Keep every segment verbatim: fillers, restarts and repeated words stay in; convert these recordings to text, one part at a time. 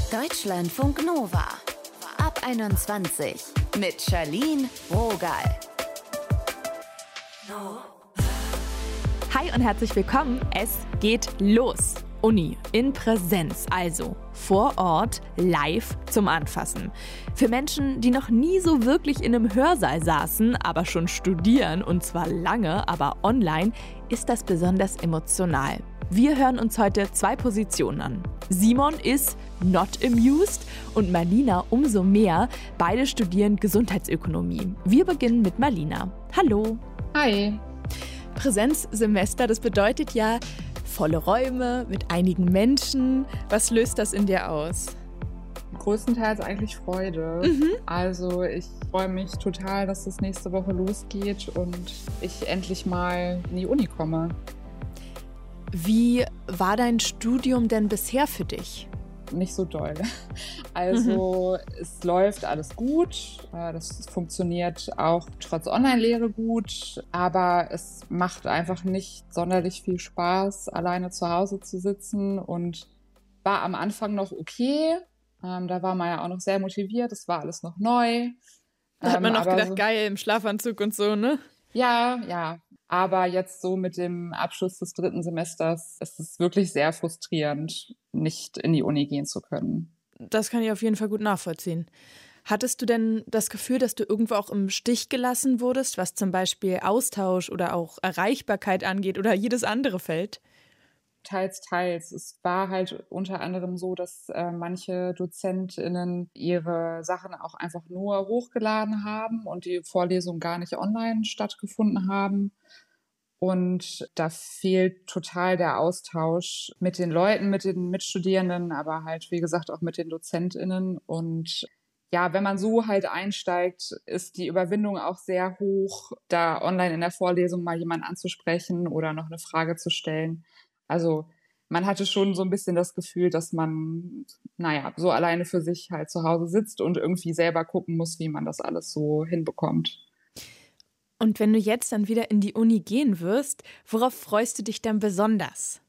Deutschlandfunk Nova. Ab einundzwanzig mit Charlene Rogal. Hi und herzlich willkommen. Es geht los. Uni in Präsenz, also vor Ort, live zum Anfassen. Für Menschen, die noch nie so wirklich in einem Hörsaal saßen, aber schon studieren, und zwar lange, aber online, ist das besonders emotional. Wir hören uns heute zwei Positionen an. Simon ist not amused und Marlina umso mehr. Beide studieren Gesundheitsökonomie. Wir beginnen mit Marlina. Hallo. Hi. Präsenzsemester, das bedeutet ja volle Räume mit einigen Menschen. Was löst das in dir aus? Größtenteils eigentlich Freude. Mhm. Also ich freue mich total, dass es nächste Woche losgeht und ich endlich mal in die Uni komme. Wie war dein Studium denn bisher für dich? Nicht so doll. Also mhm. es läuft alles gut, das funktioniert auch trotz Online-Lehre gut, aber es macht einfach nicht sonderlich viel Spaß, alleine zu Hause zu sitzen und war am Anfang noch okay. Ähm, da war man ja auch noch sehr motiviert, es war alles noch neu. Da hat man ähm, noch gedacht, so, geil, im Schlafanzug und so, ne? Ja, ja. Aber jetzt so mit dem Abschluss des dritten Semesters ist es wirklich sehr frustrierend, nicht in die Uni gehen zu können. Das kann ich auf jeden Fall gut nachvollziehen. Hattest du denn das Gefühl, dass du irgendwo auch im Stich gelassen wurdest, was zum Beispiel Austausch oder auch Erreichbarkeit angeht oder jedes andere Feld? Teils, teils. Es war halt unter anderem so, dass äh, manche DozentInnen ihre Sachen auch einfach nur hochgeladen haben und die Vorlesungen gar nicht online stattgefunden haben. Und da fehlt total der Austausch mit den Leuten, mit den Mitstudierenden, aber halt, wie gesagt, auch mit den DozentInnen. Und ja, wenn man so halt einsteigt, ist die Überwindung auch sehr hoch, da online in der Vorlesung mal jemanden anzusprechen oder noch eine Frage zu stellen. Also man hatte schon so ein bisschen das Gefühl, dass man, naja, so alleine für sich halt zu Hause sitzt und irgendwie selber gucken muss, wie man das alles so hinbekommt. Und wenn du jetzt dann wieder in die Uni gehen wirst, worauf freust du dich dann besonders?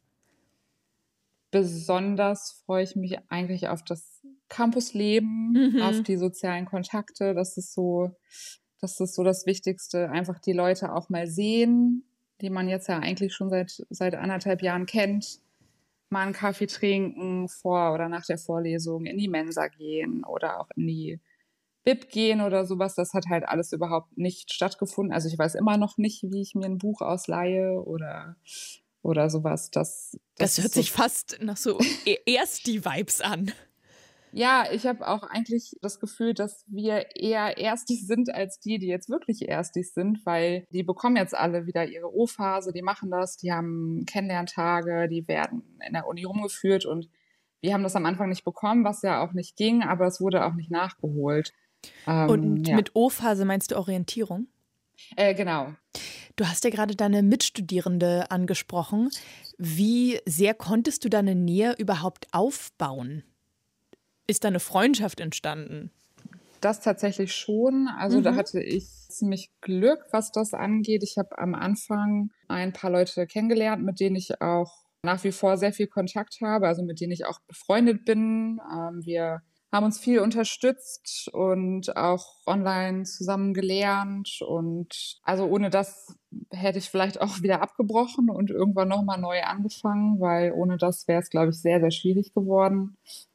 Besonders freue ich mich eigentlich auf das Campusleben, mhm. auf die sozialen Kontakte. Das ist so, das ist so das Wichtigste. Einfach die Leute auch mal sehen, die man jetzt ja eigentlich schon seit, seit anderthalb Jahren kennt, mal einen Kaffee trinken vor oder nach der Vorlesung, in die Mensa gehen oder auch in die Bib gehen oder sowas. Das hat halt alles überhaupt nicht stattgefunden. Also ich weiß immer noch nicht, wie ich mir ein Buch ausleihe oder, oder sowas. Das, das, das hört sich so fast nach so Ersti-Vibes an. Ja, ich habe auch eigentlich das Gefühl, dass wir eher Erstis sind als die, die jetzt wirklich Erstis sind, weil die bekommen jetzt alle wieder ihre O-Phase, die machen das, die haben Kennenlerntage, die werden in der Uni rumgeführt und wir haben das am Anfang nicht bekommen, was ja auch nicht ging, aber es wurde auch nicht nachgeholt. Ähm, und ja. Mit O-Phase meinst du Orientierung? Äh, genau. Du hast ja gerade deine Mitstudierende angesprochen. Wie sehr konntest du deine Nähe überhaupt aufbauen? Ist da eine Freundschaft entstanden? Das tatsächlich schon. Also mhm. da hatte ich ziemlich Glück, was das angeht. Ich habe am Anfang ein paar Leute kennengelernt, mit denen ich auch nach wie vor sehr viel Kontakt habe, also mit denen ich auch befreundet bin. Ähm, wir haben uns viel unterstützt und auch online zusammen gelernt. Und also ohne das hätte ich vielleicht auch wieder abgebrochen und irgendwann nochmal neu angefangen, weil ohne das wäre es, glaube ich, sehr, sehr schwierig geworden.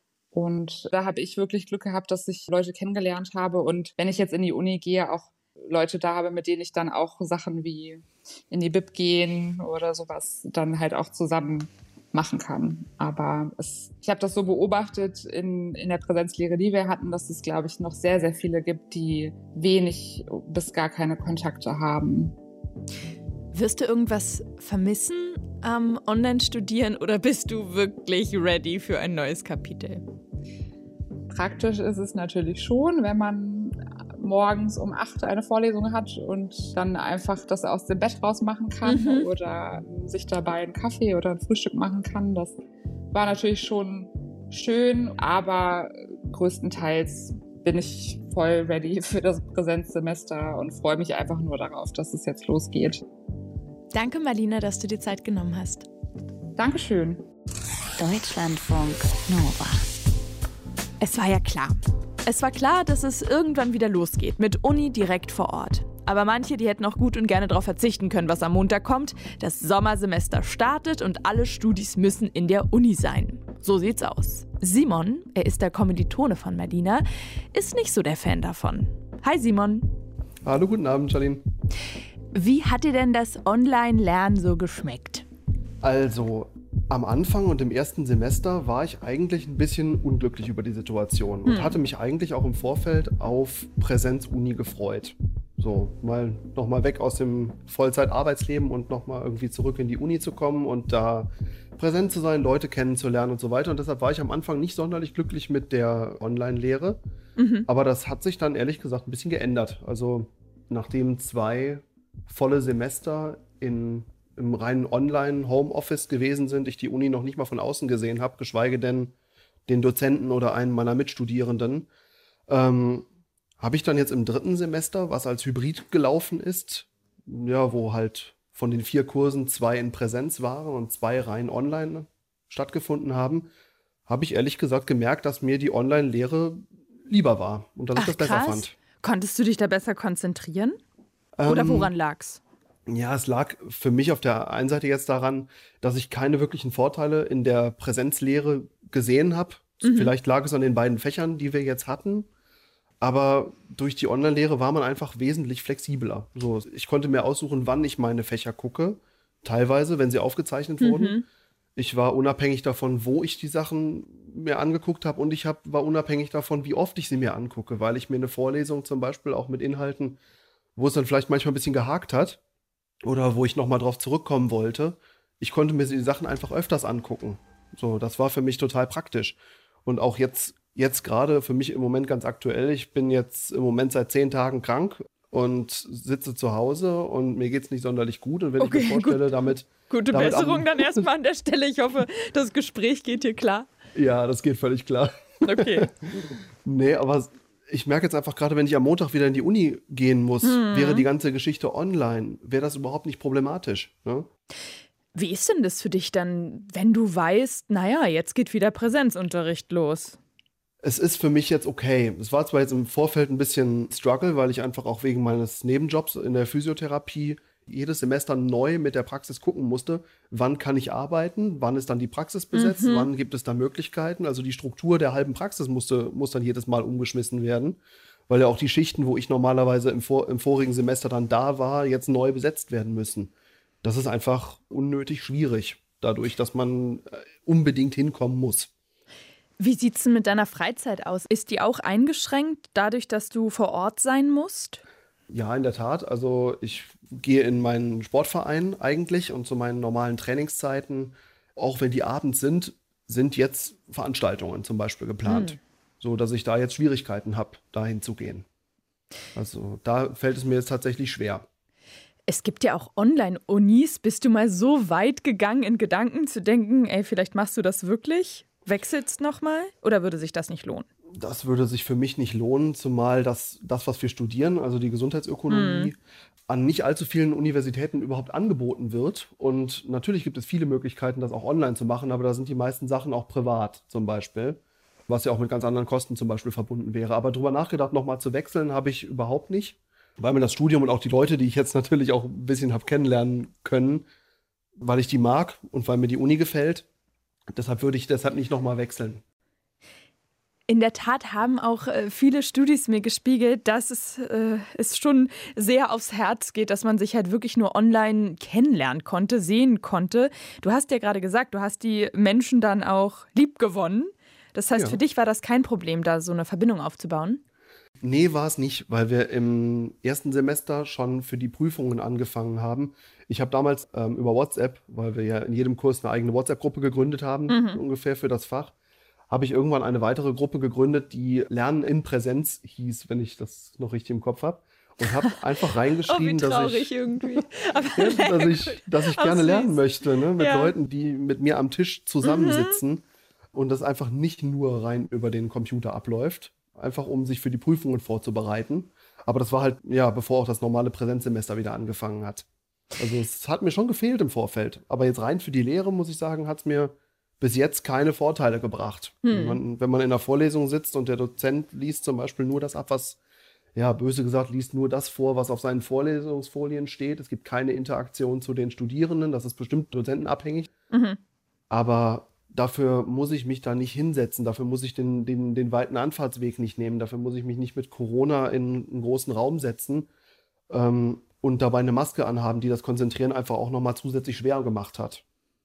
Und da habe ich wirklich Glück gehabt, dass ich Leute kennengelernt habe. Und wenn ich jetzt in die Uni gehe, auch Leute da habe, mit denen ich dann auch Sachen wie in die Bib gehen oder sowas dann halt auch zusammen machen kann. Aber es, ich habe das so beobachtet in, in der Präsenzlehre, die wir hatten, dass es, glaube ich, noch sehr, sehr viele gibt, die wenig bis gar keine Kontakte haben. Wirst du irgendwas vermissen am Online-Studieren oder bist du wirklich ready für ein neues Kapitel? Praktisch ist es natürlich schon, wenn man morgens um acht eine Vorlesung hat und dann einfach das aus dem Bett raus machen kann mhm. oder sich dabei einen Kaffee oder ein Frühstück machen kann. Das war natürlich schon schön, aber größtenteils bin ich voll ready für das Präsenzsemester und freue mich einfach nur darauf, dass es jetzt losgeht. Danke, Marlina, dass du dir Zeit genommen hast. Dankeschön. Deutschlandfunk Nova. Es war ja klar. Es war klar, dass es irgendwann wieder losgeht mit Uni direkt vor Ort. Aber manche, die hätten auch gut und gerne darauf verzichten können, was am Montag kommt. Das Sommersemester startet und alle Studis müssen in der Uni sein. So sieht's aus. Simon, er ist der Kommilitone von Melina, ist nicht so der Fan davon. Hi Simon. Hallo, guten Abend, Charlene. Wie hat dir denn das Online-Lernen so geschmeckt? Also, am Anfang und im ersten Semester war ich eigentlich ein bisschen unglücklich über die Situation und hm. hatte mich eigentlich auch im Vorfeld auf Präsenz-Uni gefreut. So, mal nochmal weg aus dem Vollzeit-Arbeitsleben und nochmal irgendwie zurück in die Uni zu kommen und da präsent zu sein, Leute kennenzulernen und so weiter. Und deshalb war ich am Anfang nicht sonderlich glücklich mit der Online-Lehre. Mhm. Aber das hat sich dann ehrlich gesagt ein bisschen geändert. Also nachdem zwei volle Semester in, im reinen Online-Homeoffice gewesen sind, ich die Uni noch nicht mal von außen gesehen habe, geschweige denn den Dozenten oder einen meiner Mitstudierenden, ähm, habe ich dann jetzt im dritten Semester, was als Hybrid gelaufen ist, ja, wo halt von den vier Kursen zwei in Präsenz waren und zwei rein online stattgefunden haben, habe ich ehrlich gesagt gemerkt, dass mir die Online-Lehre lieber war und dass Ach, ich das besser krass. fand. Konntest du dich da besser konzentrieren? Oder ähm, woran lag's? Ja, es lag für mich auf der einen Seite jetzt daran, dass ich keine wirklichen Vorteile in der Präsenzlehre gesehen habe. Mhm. Vielleicht lag es an den beiden Fächern, die wir jetzt hatten. Aber durch die Online-Lehre war man einfach wesentlich flexibler. So, ich konnte mir aussuchen, wann ich meine Fächer gucke. Teilweise, wenn sie aufgezeichnet mhm. wurden. Ich war unabhängig davon, wo ich die Sachen mir angeguckt habe. Und ich hab, war unabhängig davon, wie oft ich sie mir angucke. Weil ich mir eine Vorlesung zum Beispiel auch mit Inhalten, wo es dann vielleicht manchmal ein bisschen gehakt hat oder wo ich nochmal drauf zurückkommen wollte, ich konnte mir die Sachen einfach öfters angucken. So, das war für mich total praktisch. Und auch jetzt Jetzt gerade für mich im Moment ganz aktuell. Ich bin jetzt im Moment seit zehn Tagen krank und sitze zu Hause und mir geht's nicht sonderlich gut. Und wenn okay, ich mir vorstelle, gut. damit... Gute damit Besserung am, dann erstmal an der Stelle. Ich hoffe, das Gespräch geht hier klar. Ja, das geht völlig klar. Okay. Nee, aber ich merke jetzt einfach gerade, wenn ich am Montag wieder in die Uni gehen muss, hm. wäre die ganze Geschichte online, wäre das überhaupt nicht problematisch. Ne? Wie ist denn das für dich dann, wenn du weißt, naja, jetzt geht wieder Präsenzunterricht los? Es ist für mich jetzt okay. Es war zwar jetzt im Vorfeld ein bisschen Struggle, weil ich einfach auch wegen meines Nebenjobs in der Physiotherapie jedes Semester neu mit der Praxis gucken musste, wann kann ich arbeiten, wann ist dann die Praxis besetzt, mhm. wann gibt es da Möglichkeiten. Also die Struktur der halben Praxis musste, muss dann jedes Mal umgeschmissen werden, weil ja auch die Schichten, wo ich normalerweise im, vor, im vorigen Semester dann da war, jetzt neu besetzt werden müssen. Das ist einfach unnötig schwierig, dadurch, dass man unbedingt hinkommen muss. Wie sieht's denn mit deiner Freizeit aus? Ist die auch eingeschränkt, dadurch, dass du vor Ort sein musst? Ja, in der Tat. Also ich gehe in meinen Sportverein eigentlich und zu meinen normalen Trainingszeiten, auch wenn die abends sind, sind jetzt Veranstaltungen zum Beispiel geplant. Hm. So, dass ich da jetzt Schwierigkeiten habe, dahin zu gehen. Also da fällt es mir jetzt tatsächlich schwer. Es gibt ja auch Online-Unis. Bist du mal so weit gegangen, in Gedanken zu denken, ey, vielleicht machst du das wirklich? Wechselst nochmal oder würde sich das nicht lohnen? Das würde sich für mich nicht lohnen, zumal das, das was wir studieren, also die Gesundheitsökonomie, hm. an nicht allzu vielen Universitäten überhaupt angeboten wird. Und natürlich gibt es viele Möglichkeiten, das auch online zu machen, aber da sind die meisten Sachen auch privat zum Beispiel, was ja auch mit ganz anderen Kosten zum Beispiel verbunden wäre. Aber drüber nachgedacht, nochmal zu wechseln, habe ich überhaupt nicht, weil mir das Studium und auch die Leute, die ich jetzt natürlich auch ein bisschen habe kennenlernen können, weil ich die mag und weil mir die Uni gefällt. Deshalb würde ich deshalb nicht nochmal wechseln. In der Tat haben auch äh, viele Studis mir gespiegelt, dass es, äh, es schon sehr aufs Herz geht, dass man sich halt wirklich nur online kennenlernen konnte, sehen konnte. Du hast ja gerade gesagt, du hast die Menschen dann auch lieb gewonnen. Das heißt, ja. für dich war das kein Problem, da so eine Verbindung aufzubauen? Nee, war es nicht, weil wir im ersten Semester schon für die Prüfungen angefangen haben. Ich habe damals ähm, über WhatsApp, weil wir ja in jedem Kurs eine eigene WhatsApp-Gruppe gegründet haben, mhm. ungefähr für das Fach, habe ich irgendwann eine weitere Gruppe gegründet, die Lernen in Präsenz hieß, wenn ich das noch richtig im Kopf habe. Und habe einfach reingeschrieben, oh, dass ich, irgendwie. ja, dass ich, dass ich gerne lernen möchte, ne? Mit ja. Leuten, die mit mir am Tisch zusammensitzen mhm. und das einfach nicht nur rein über den Computer abläuft. Einfach um sich für die Prüfungen vorzubereiten. Aber das war halt, ja, bevor auch das normale Präsenzsemester wieder angefangen hat. Also es hat mir schon gefehlt im Vorfeld. Aber jetzt rein für die Lehre, muss ich sagen, hat es mir bis jetzt keine Vorteile gebracht. Hm. Wenn man, wenn man in der Vorlesung sitzt und der Dozent liest zum Beispiel nur das ab, was, ja, böse gesagt, liest nur das vor, was auf seinen Vorlesungsfolien steht. Es gibt keine Interaktion zu den Studierenden, das ist bestimmt dozentenabhängig. Mhm. Aber dafür muss ich mich da nicht hinsetzen, dafür muss ich den, den, den weiten Anfahrtsweg nicht nehmen, dafür muss ich mich nicht mit Corona in einen großen Raum setzen ähm, und dabei eine Maske anhaben, die das Konzentrieren einfach auch nochmal zusätzlich schwer gemacht hat.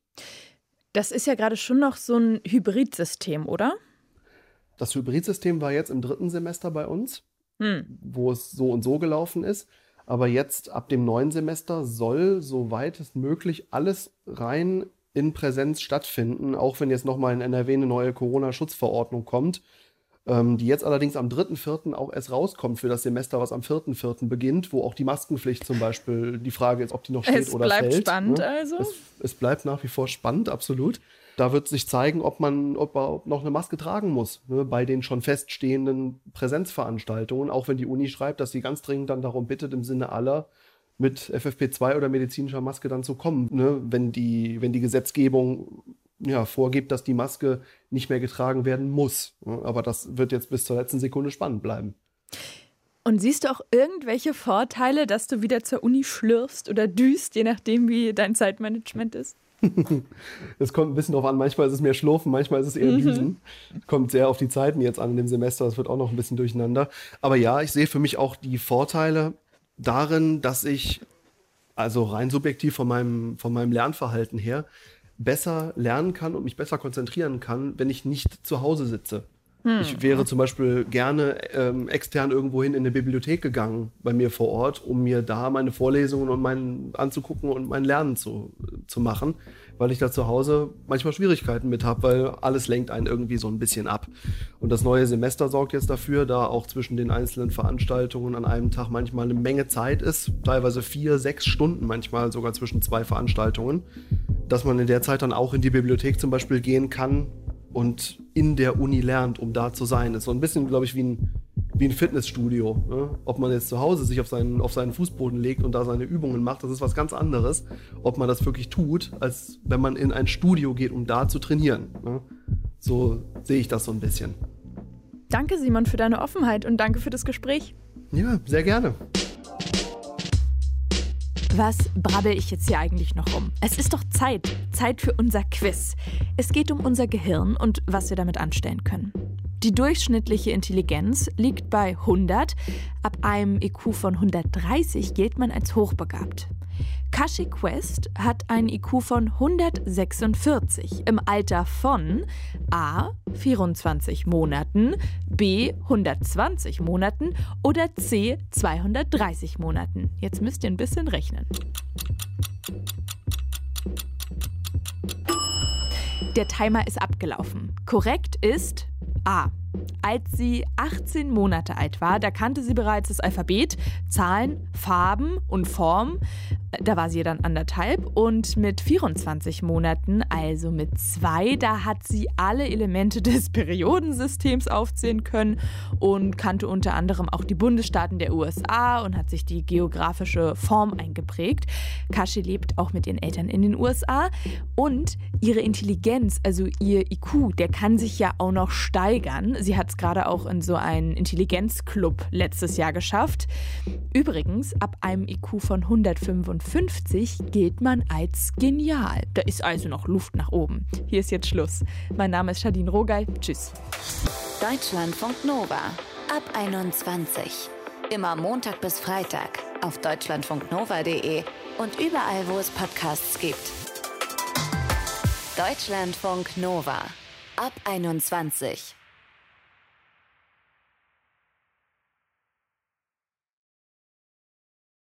Das ist ja gerade schon noch so ein Hybridsystem, oder? Das Hybridsystem war jetzt im dritten Semester bei uns, hm. wo es so und so gelaufen ist. Aber jetzt ab dem neuen Semester soll, soweit es möglich, alles rein in Präsenz stattfinden, auch wenn jetzt nochmal in N R W eine neue Corona-Schutzverordnung kommt, ähm, die jetzt allerdings am dritten vierten auch erst rauskommt für das Semester, was am vierten vierten beginnt, wo auch die Maskenpflicht zum Beispiel, die Frage ist, ob die noch steht es oder fällt. Es bleibt spannend ne? also? Es, es bleibt nach wie vor spannend, absolut. Da wird sich zeigen, ob man ob man noch eine Maske tragen muss, ne, bei den schon feststehenden Präsenzveranstaltungen, auch wenn die Uni schreibt, dass sie ganz dringend dann darum bittet, im Sinne aller mit F F P zwei oder medizinischer Maske dann zu kommen, ne, wenn die, wenn die Gesetzgebung ja, vorgibt, dass die Maske nicht mehr getragen werden muss. Aber das wird jetzt bis zur letzten Sekunde spannend bleiben. Und siehst du auch irgendwelche Vorteile, dass du wieder zur Uni schlürfst oder düst, je nachdem, wie dein Zeitmanagement ist? Es kommt ein bisschen drauf an. Manchmal ist es mehr Schlurfen, manchmal ist es eher Düsen. Mhm. Kommt sehr auf die Zeiten jetzt an in dem Semester. Das wird auch noch ein bisschen durcheinander. Aber ja, ich sehe für mich auch die Vorteile darin, dass ich, also rein subjektiv von meinem, von meinem Lernverhalten her, besser lernen kann und mich besser konzentrieren kann, wenn ich nicht zu Hause sitze. Hm. Ich wäre zum Beispiel gerne ähm, extern irgendwohin in eine Bibliothek gegangen, bei mir vor Ort, um mir da meine Vorlesungen und mein anzugucken und mein Lernen zu, zu machen, weil ich da zu Hause manchmal Schwierigkeiten mit habe, weil alles lenkt einen irgendwie so ein bisschen ab. Und das neue Semester sorgt jetzt dafür, da auch zwischen den einzelnen Veranstaltungen an einem Tag manchmal eine Menge Zeit ist, teilweise vier, sechs Stunden manchmal sogar zwischen zwei Veranstaltungen, dass man in der Zeit dann auch in die Bibliothek zum Beispiel gehen kann und in der Uni lernt, um da zu sein. Das ist so ein bisschen, glaube ich, wie ein, wie ein Fitnessstudio. Ne? Ob man jetzt zu Hause sich auf seinen, auf seinen Fußboden legt und da seine Übungen macht, das ist was ganz anderes, ob man das wirklich tut, als wenn man in ein Studio geht, um da zu trainieren. Ne? So sehe ich das so ein bisschen. Danke, Simon, für deine Offenheit und danke für das Gespräch. Ja, sehr gerne. Was brabbel ich jetzt hier eigentlich noch um? Es ist doch Zeit. Zeit für unser Quiz. Es geht um unser Gehirn und was wir damit anstellen können. Die durchschnittliche Intelligenz liegt bei hundert. Ab einem I Q von hundertdreißig gilt man als hochbegabt. Kashik West hat einen I Q von hundertsechsundvierzig im Alter von A. vierundzwanzig Monaten, B. hundertzwanzig Monaten oder C. zweihundertdreißig Monaten. Jetzt müsst ihr ein bisschen rechnen. Der Timer ist abgelaufen. Korrekt ist A. Als sie achtzehn Monate alt war, da kannte sie bereits das Alphabet, Zahlen, Farben und Formen. Da war sie dann anderthalb. Und mit vierundzwanzig Monaten, also mit zwei, da hat sie alle Elemente des Periodensystems aufzählen können und kannte unter anderem auch die Bundesstaaten der U S A und hat sich die geografische Form eingeprägt. Kashi lebt auch mit ihren Eltern in den U S A und ihre Intelligenz, also ihr I Q, der kann sich ja auch noch steigern. Sie hat es gerade auch in so einen Intelligenzclub letztes Jahr geschafft. Übrigens, ab einem I Q von hundertfünfundfünfzig gilt man als genial. Da ist also noch Luft nach oben. Hier ist jetzt Schluss. Mein Name ist Charlene Rogal. Tschüss. Deutschlandfunk Nova ab einundzwanzig. Immer Montag bis Freitag auf deutschlandfunknova punkt de und überall, wo es Podcasts gibt. Deutschlandfunk Nova ab einundzwanzig.